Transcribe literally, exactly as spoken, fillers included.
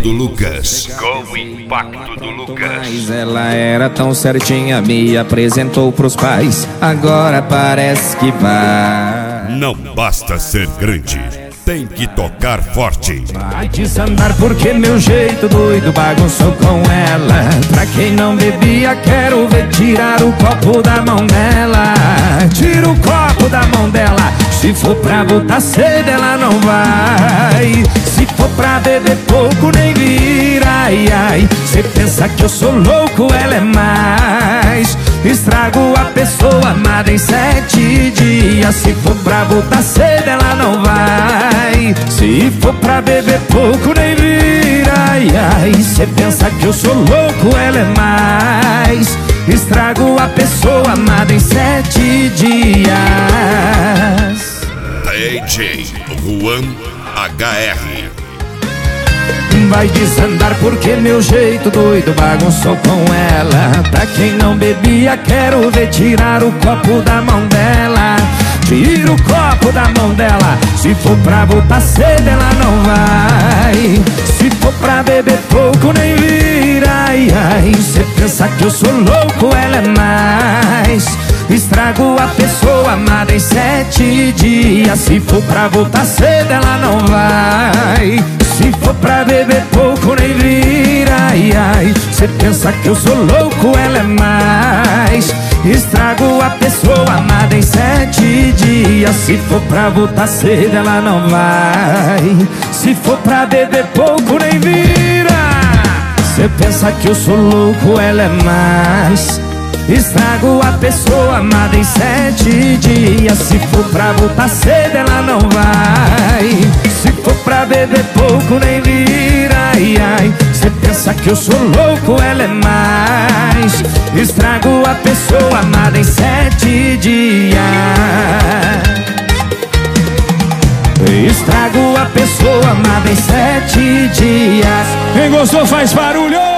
do Lucas. Com o impacto do Lucas. Mas ela era tão certinha, me apresentou pros pais. Agora parece que vai. Não basta ser grande, tem que tocar forte. Vai desandar porque meu jeito doido bagunçou com ela. Pra quem não bebia, quero ver tirar o copo da mão dela. Tira o copo da mão dela. Se for pra botar sede, ela não vai. Se for pra beber pouco, nem vira. Ai, ai, cê pensa que eu sou louco, ela é mais. Estrago a pessoa amada em sete dias. Se for pra botar sede, ela não vai. Se for pra beber pouco, nem vira. Ai, ai, cê pensa que eu sou louco, ela é mais. Estrago a pessoa amada em sete dias. D J Juan H R. Vai desandar porque meu jeito doido bagunçou com ela. Pra quem não bebia, quero ver tirar o copo da mão dela. Tira o copo da mão dela. Se for pra botar sede, ela não vai. Se for pra beber pouco, nem vira. Ai, ai, cê pensa que eu sou louco, ela é mais. Estrago a pessoa amada em sete dias. Se for pra botar sede, ela não vai. Se for pra beber pouco, nem vira. Ai, ai, cê pensa que eu sou louco, ela é mais. Estrago a pessoa amada em sete dias. Se for pra botar sede, ela não vai. Se for pra beber pouco, nem vira. Cê pensa que eu sou louco, ela é mais. Estrago a pessoa amada em sete dias. Se for pra botar sede, ela não vai. Se for pra beber pouco, nem vira. Ai, ai, cê pensa que eu sou louco, ela é mais. Estrago a pessoa amada em sete dias. Estrago a pessoa amada em sete dias. Quem gostou faz barulho.